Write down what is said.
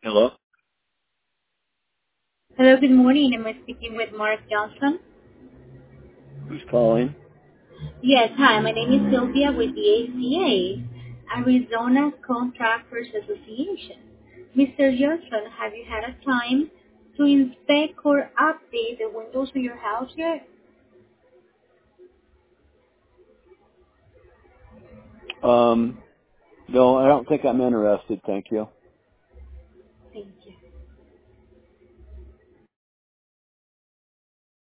Hello? Hello, good morning. Am I speaking with Mark Johnson? Who's calling? Yes, hi. My name is Sylvia with the ACA, Arizona Contractors Association. Mr. Johnson, have you had a time to inspect or update the windows of your house yet? No, I don't think I'm interested, thank you.